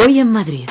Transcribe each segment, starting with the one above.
Hoy en Madrid.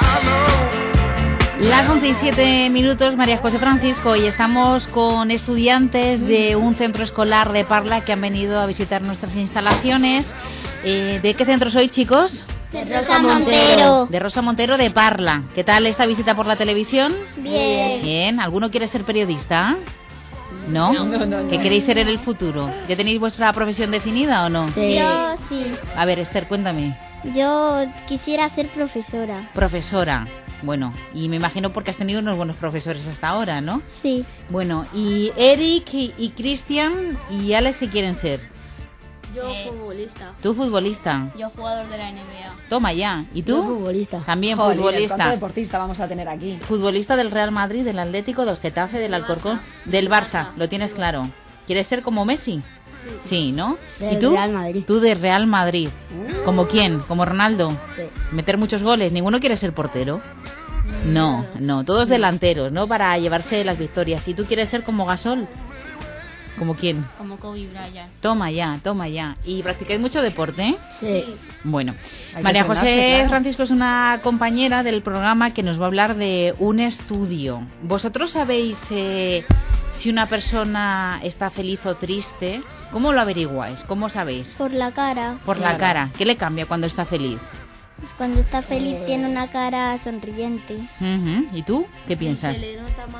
Las 11:07, María José Francisco, y estamos con estudiantes de un centro escolar de Parla que han venido a visitar nuestras instalaciones. ¿De qué centro sois, chicos? De Rosa Montero. De Rosa Montero de Parla. ¿Qué tal esta visita por la televisión? Bien. Bien. ¿Alguno quiere ser periodista? ¿No? ¿Qué queréis ser en el futuro? ¿Ya tenéis vuestra profesión definida o no? Sí. Yo sí. A ver, Esther, cuéntame. Yo quisiera ser profesora. Profesora. Bueno, y me imagino porque has tenido unos buenos profesores hasta ahora, ¿no? Sí. Bueno, y Eric y Cristian y Alex, ¿qué quieren ser? Yo futbolista. ¿Tú futbolista? Yo jugador de la NBA. Toma ya. ¿Y tú? Yo futbolista. También futbolista. futbolista. Deportista vamos a tener aquí. Futbolista del Real Madrid, del Atlético, del Getafe, del Alcorcón, del Barça. Lo tienes claro. ¿Quieres ser como Messi? Sí, ¿no? Del ¿Y tú? Real Madrid. Tú de Real Madrid. ¿Como quién? ¿Como Ronaldo? Sí. ¿Meter muchos goles? ¿Ninguno quiere ser portero? No, todos delanteros, ¿no? Para llevarse las victorias. ¿Y tú quieres ser como Gasol? ¿Como quién? Como Kobe Bryant. Toma ya. ¿Y practicáis mucho deporte? Sí. Bueno, Hay que María José entrenarse, claro. Francisco es una compañera del programa que nos va a hablar de un estudio. ¿Vosotros sabéis si una persona está feliz o triste? ¿Cómo lo averiguáis? ¿Cómo sabéis? Por la cara. Por la cara. ¿Qué le cambia cuando está feliz? Pues cuando está feliz tiene una cara sonriente. Ujú. ¿Y tú? ¿Qué piensas? Se le nota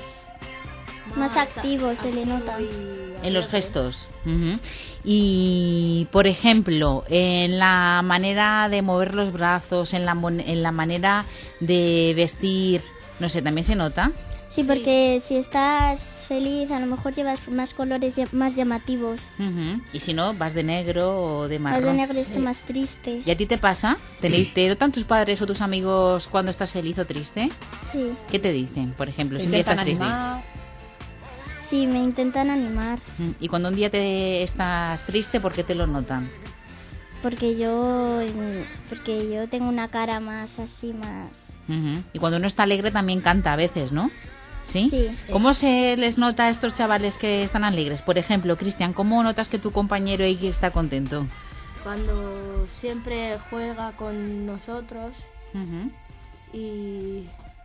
Más activo se le nota. En los gestos. Ujú. Y, por ejemplo, en la manera de mover los brazos, en la manera de vestir, no sé, ¿también se nota? Sí, porque si estás feliz a lo mejor llevas más colores más llamativos. Ujú. Y si no, vas de negro o de marrón. Más de negro está más triste. ¿Y a ti te pasa? ¿Te notan tus padres o tus amigos cuando estás feliz o triste? Sí. ¿Qué te dicen, por ejemplo, si un Te día estás intentan triste? animar. Sí, me intentan animar. Y cuando un día te estás triste, ¿por qué te lo notan? Porque yo tengo una cara más así, más... Ujú. Y cuando uno está alegre también canta a veces, ¿no? ¿Sí? Sí. ¿Cómo se les nota a estos chavales que están alegres? Por ejemplo, Cristian, ¿cómo notas que tu compañero Iki está contento? Cuando siempre juega con nosotros Ujú. y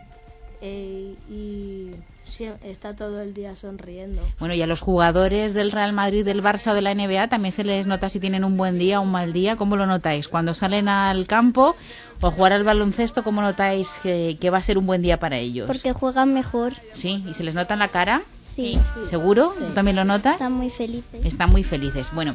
está todo el día sonriendo. Bueno, y a los jugadores del Real Madrid, del Barça o de la NBA también se les nota si tienen un buen día o un mal día. ¿Cómo lo notáis? Cuando salen al campo o a jugar al baloncesto, ¿cómo notáis que va a ser un buen día para ellos? Porque juegan mejor. Sí, ¿y se les nota en la cara? Sí. ¿Seguro? ¿Tú también lo notas? Están muy felices. Están muy felices. Bueno,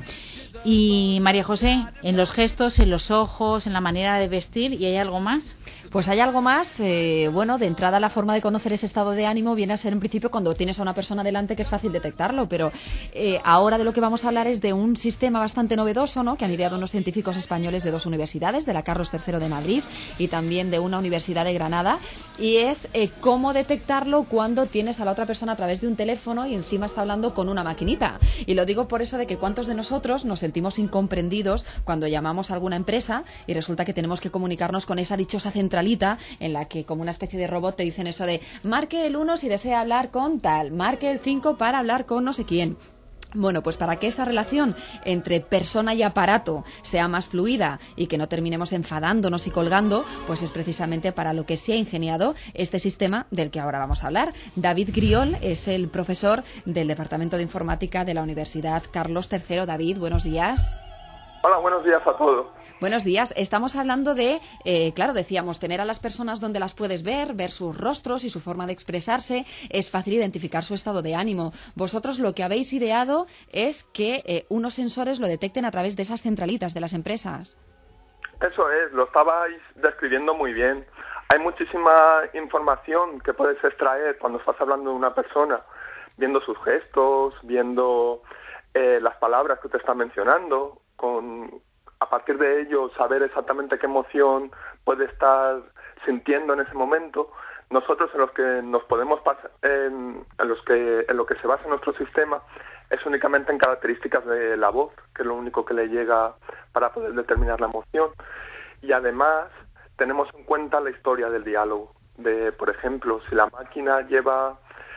y María José, en los gestos, en los ojos, en la manera de vestir, ¿y hay algo más? Pues hay algo más, bueno, de entrada la forma de conocer ese estado de ánimo viene a ser en principio cuando tienes a una persona delante que es fácil detectarlo, pero ahora de lo que vamos a hablar es de un sistema bastante novedoso, ¿no?, que han ideado unos científicos españoles de dos universidades, de la Carlos III de Madrid y también de una universidad de Granada, y es cómo detectarlo cuando tienes a la otra persona a través de un teléfono y encima está hablando con una maquinita. Y lo digo por eso de que cuántos de nosotros nos sentimos incomprendidos cuando llamamos a alguna empresa y resulta que tenemos que comunicarnos con esa dichosa centralita en la que como una especie de robot te dicen eso de marque el 1 si desea hablar con tal, marque el 5 para hablar con no sé quién. Bueno, pues para que esa relación entre persona y aparato sea más fluida y que no terminemos enfadándonos y colgando, pues es precisamente para lo que se ha ingeniado este sistema del que ahora vamos a hablar. David Griol es el profesor del Departamento de Informática de la Universidad Carlos III. David, buenos días. Hola, buenos días a todos. Buenos días. Estamos hablando de, claro, decíamos, tener a las personas donde las puedes ver sus rostros y su forma de expresarse. Es fácil identificar su estado de ánimo. Vosotros lo que habéis ideado es que unos sensores lo detecten a través de esas centralitas de las empresas. Eso es, lo estabais describiendo muy bien. Hay muchísima información que puedes extraer cuando estás hablando de una persona, viendo sus gestos, viendo las palabras que te está mencionando, a partir de ello saber exactamente qué emoción puede estar sintiendo en ese momento. Nosotros en los que nos podemos en lo que se basa nuestro sistema es únicamente en características de la voz, que es lo único que le llega para poder determinar la emoción. Y además tenemos en cuenta la historia del diálogo. Por ejemplo, si la máquina lleva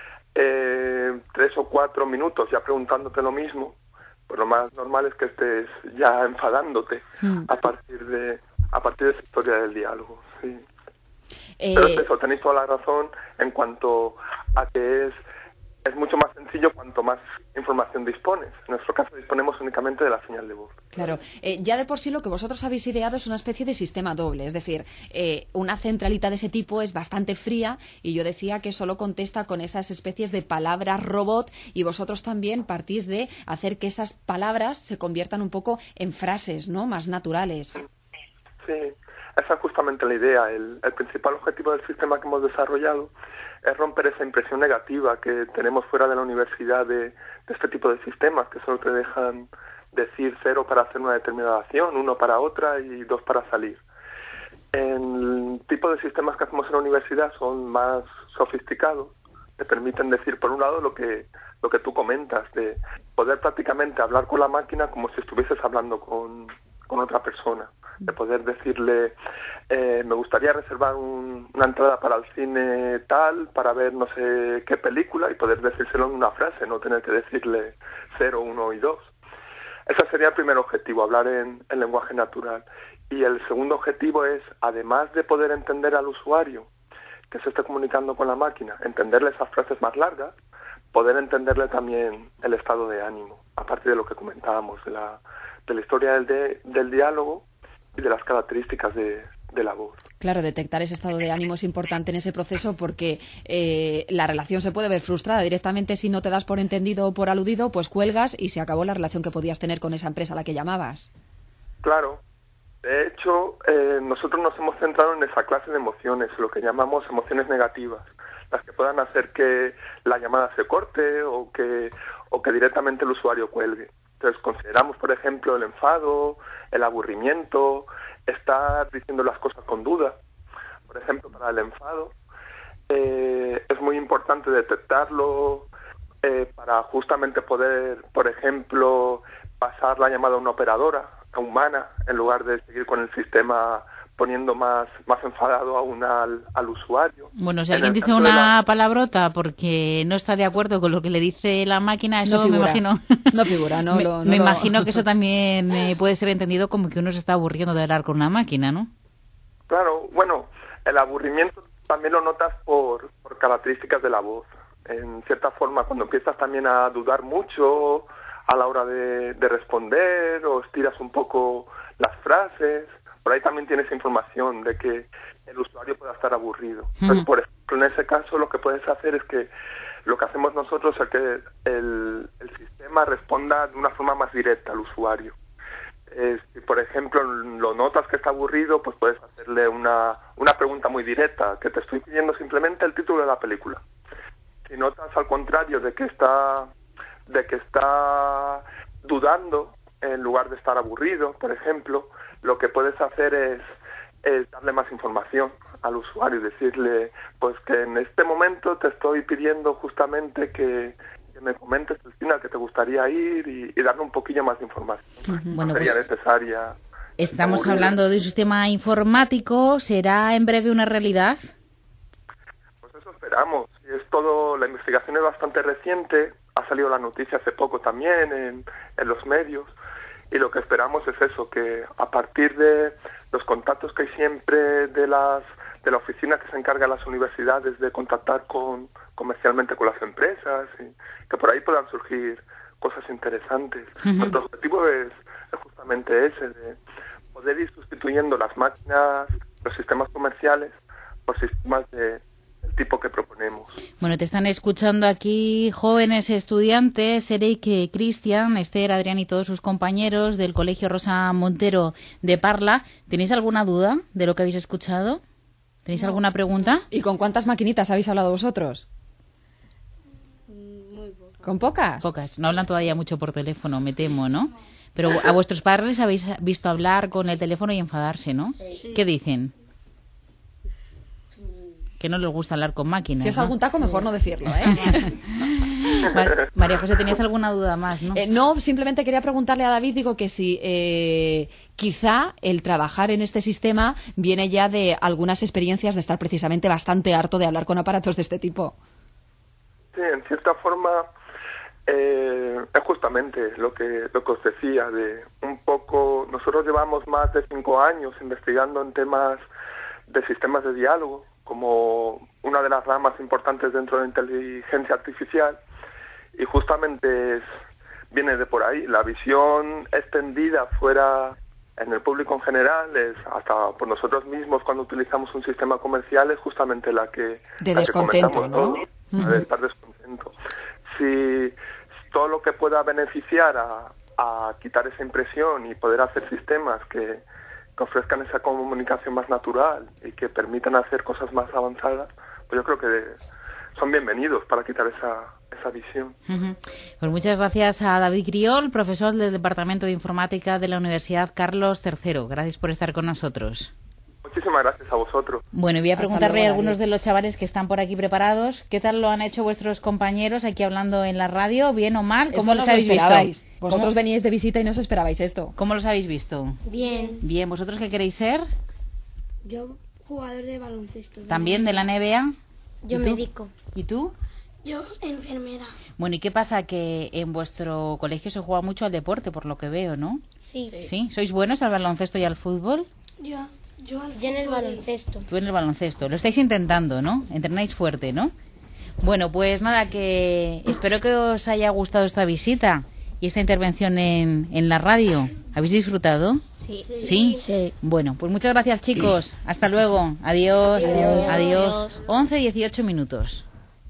3 o 4 minutos ya preguntándote lo mismo, pues lo más normal es que estés ya enfadándote a partir de esa historia del diálogo. sí. Pero es eso, tenéis toda la razón en cuanto a que es mucho más sencillo cuanto más información dispones. En nuestro caso disponemos únicamente de la señal de voz. Claro, ya de por sí lo que vosotros habéis ideado es una especie de sistema doble, es decir, una centralita de ese tipo es bastante fría y yo decía que solo contesta con esas especies de palabras robot y vosotros también partís de hacer que esas palabras se conviertan un poco en frases, ¿no?, más naturales. Sí, esa es justamente la idea. El principal objetivo del sistema que hemos desarrollado es romper esa impresión negativa que tenemos fuera de la universidad de este tipo de sistemas que solo te dejan decir 0 para hacer una determinada acción, 1 para otra y 2 para salir. El tipo de sistemas que hacemos en la universidad son más sofisticados, te permiten decir por un lado lo que tú comentas, de poder prácticamente hablar con la máquina como si estuvieses hablando con otra persona, de poder decirle me gustaría reservar una entrada para el cine tal, para ver no sé qué película, y poder decírselo en una frase, no tener que decirle 0, 1 y 2. Ese sería el primer objetivo, hablar en lenguaje natural. Y el segundo objetivo es, además de poder entender al usuario que se esté comunicando con la máquina, entenderle esas frases más largas, poder entenderle también el estado de ánimo, a partir de lo que comentábamos, de la historia del diálogo y de las características de la voz. Claro, detectar ese estado de ánimo es importante en ese proceso porque la relación se puede ver frustrada directamente si no te das por entendido o por aludido, pues cuelgas y se acabó la relación que podías tener con esa empresa a la que llamabas. Claro. De hecho, nosotros nos hemos centrado en esa clase de emociones, lo que llamamos emociones negativas, las que puedan hacer que la llamada se corte o que directamente el usuario cuelgue. Entonces consideramos, por ejemplo, el enfado, el aburrimiento, estar diciendo las cosas con duda. Por ejemplo, para el enfado es muy importante detectarlo para justamente poder, por ejemplo, pasar la llamada a una operadora humana en lugar de seguir con el sistema poniendo más enfadado aún al usuario. Bueno, si alguien dice una palabrota porque no está de acuerdo con lo que le dice la máquina, eso no figura, me imagino. No figura, ¿no? Me imagino que eso también puede ser entendido como que uno se está aburriendo de hablar con una máquina, ¿no? Claro, bueno, el aburrimiento también lo notas por características de la voz. En cierta forma, cuando empiezas también a dudar mucho a la hora de responder o estiras un poco las frases, por ahí también tienes información de que el usuario pueda estar aburrido. Entonces, por ejemplo, en ese caso lo que puedes hacer es que lo que hacemos nosotros es que el sistema responda de una forma más directa al usuario. Si, por ejemplo, lo notas que está aburrido, pues puedes hacerle una pregunta muy directa, que te estoy pidiendo simplemente el título de la película. Si notas al contrario de que está dudando en lugar de estar aburrido, por ejemplo, lo que puedes hacer es darle más información al usuario y decirle, pues que en este momento te estoy pidiendo justamente que me comentes el cine al que te gustaría ir y darle un poquillo más de información. Bueno, no sería pues necesaria. Estamos hablando de un sistema informático. ¿Será en breve una realidad? Pues eso esperamos. La investigación es bastante reciente, ha salido la noticia hace poco también en los medios, y lo que esperamos es eso, que a partir de los contactos que hay siempre de la oficina que se encarga de las universidades de contactar comercialmente con las empresas, y que por ahí puedan surgir cosas interesantes. Nuestro objetivo es justamente ese, de poder ir sustituyendo las máquinas, los sistemas comerciales, por sistemas del tipo que proponemos. Bueno, te están escuchando aquí jóvenes estudiantes, Eric, Cristian, Esther, Adrián y todos sus compañeros del Colegio Rosa Montero de Parla. ¿Tenéis alguna duda de lo que habéis escuchado? ¿Tenéis alguna pregunta? ¿Y con cuántas maquinitas habéis hablado vosotros? Muy poco. ¿Con pocas? Pocas. No hablan todavía mucho por teléfono, me temo, ¿no? Pero a vuestros padres les habéis visto hablar con el teléfono y enfadarse, ¿no? Sí. ¿Qué dicen? Que no les gusta hablar con máquinas. Si es ¿no? algún taco, mejor no decirlo, ¿eh? María José, ¿tenías alguna duda más, no? No, simplemente quería preguntarle a David, digo que si quizá el trabajar en este sistema viene ya de algunas experiencias de estar precisamente bastante harto de hablar con aparatos de este tipo. Sí, en cierta forma es justamente lo que os decía, de un poco, nosotros llevamos más de 5 años investigando en temas de sistemas de diálogo como una de las ramas importantes dentro de la inteligencia artificial, y justamente viene de por ahí. La visión extendida fuera en el público en general, es hasta por nosotros mismos cuando utilizamos un sistema comercial, es justamente la que de descontento, ¿no? Todos, de estar descontento. Si todo lo que pueda beneficiar a quitar esa impresión y poder hacer sistemas que ofrezcan esa comunicación más natural y que permitan hacer cosas más avanzadas, pues yo creo que son bienvenidos para quitar esa visión. Pues muchas gracias a David Griol, profesor del Departamento de Informática de la Universidad Carlos III. Gracias por estar con nosotros. Muchísimas gracias a vosotros. Bueno, voy a preguntarle luego, a algunos de los chavales que están por aquí preparados, ¿qué tal lo han hecho vuestros compañeros aquí hablando en la radio? ¿Bien o mal? ¿Cómo Esto los no habéis esperabais. visto? Vosotros veníais de visita y no os esperabais esto. ¿Cómo los habéis visto? Bien. Bien, ¿vosotros qué queréis ser? Yo, jugador de baloncesto. ¿También de la NBA? Yo médico. ¿Y tú? Yo, enfermera. Bueno, ¿y qué pasa? Que en vuestro colegio se juega mucho al deporte, por lo que veo, ¿no? Sí. ¿Sí? ¿Sois buenos al baloncesto y al fútbol? Yo en el baloncesto. Tú en el baloncesto. Lo estáis intentando, ¿no? Entrenáis fuerte, ¿no? Bueno, pues nada, que espero que os haya gustado esta visita y esta intervención en la radio. ¿Habéis disfrutado? Sí. ¿Sí? Sí. Bueno, pues muchas gracias, chicos. Hasta luego. Adiós. Adiós. Adiós. 11:18 minutos.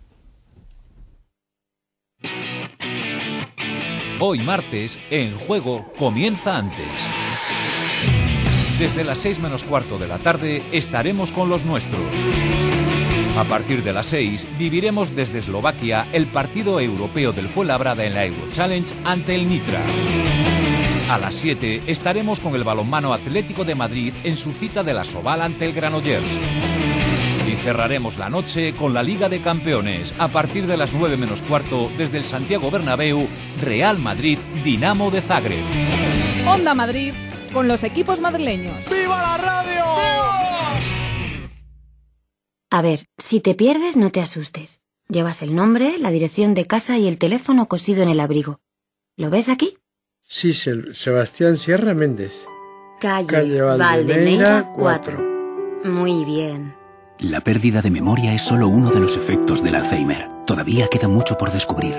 Hoy martes, En Juego comienza antes. Desde las 6 menos cuarto de la tarde estaremos con los nuestros. A partir de las 6 viviremos desde Eslovaquia el partido europeo del Fuenlabrada en la Eurochallenge ante el Nitra. A las 7 estaremos con el balonmano Atlético de Madrid en su cita de la Soval ante el Granollers. Y cerraremos la noche con la Liga de Campeones a partir de las 9 menos cuarto desde el Santiago Bernabéu, Real Madrid, Dinamo de Zagreb. Onda Madrid con los equipos madrileños. ¡Viva la radio! A ver, si te pierdes no te asustes. Llevas el nombre, la dirección de casa y el teléfono cosido en el abrigo. ¿Lo ves aquí? Sí, Sebastián Sierra Méndez. Calle Valdeneira 4. Muy bien. La pérdida de memoria es solo uno de los efectos del Alzheimer. Todavía queda mucho por descubrir.